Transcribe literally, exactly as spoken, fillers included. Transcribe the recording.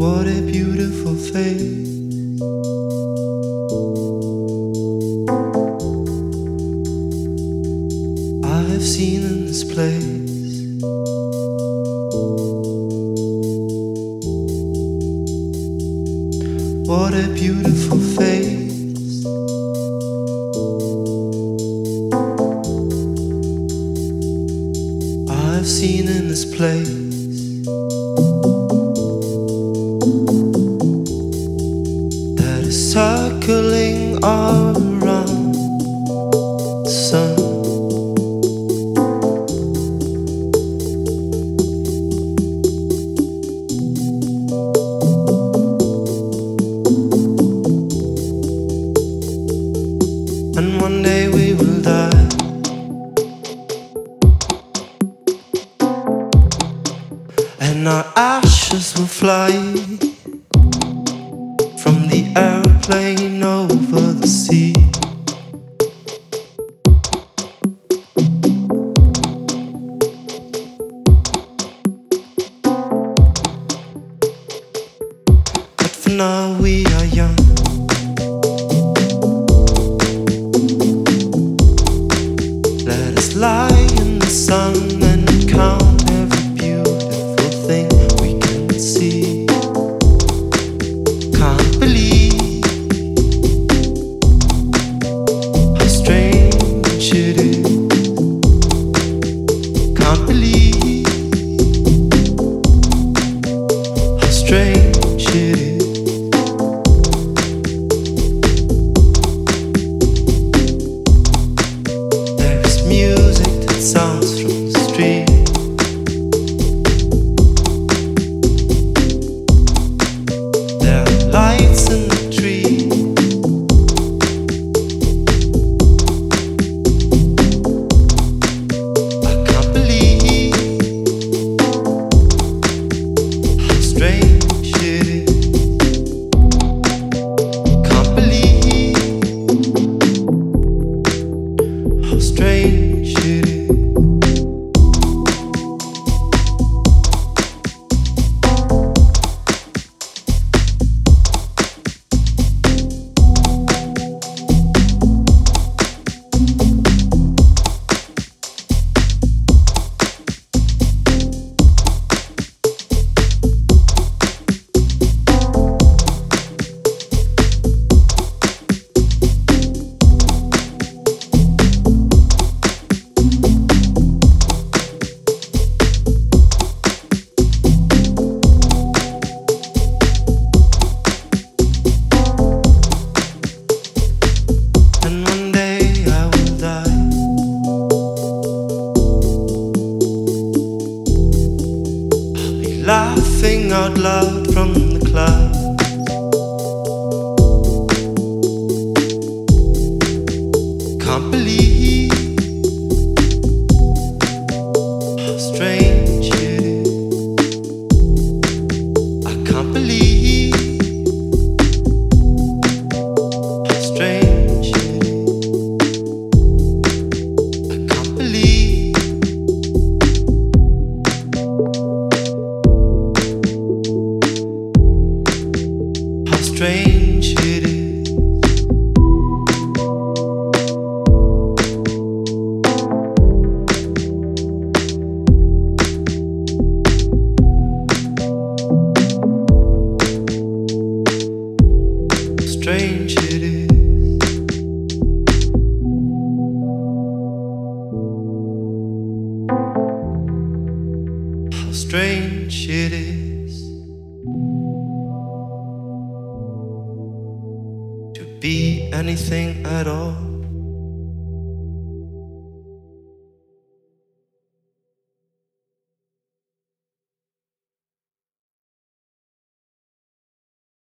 What a beautiful face. I have seen in this place. What a beautiful face. I have seen in this place. Circling all around the sun. And one day we will die. And our ashes will fly from the airplane over the sea. But for now we are young. Let us lie in the sun and count every beautiful thing we can see. Can't believe how strange it is. Can't believe how strange it is. There is music that sounds from the street. There are lights in the tree. I can't believe how strange it is. Can't believe how strange it is. And one day I will die. I'll be laughing out loud from the clouds. Can't believe how strange it is. I can't believe how strange it is. I can't believe how strange it is. Strange it is. How strange it is to be anything at all.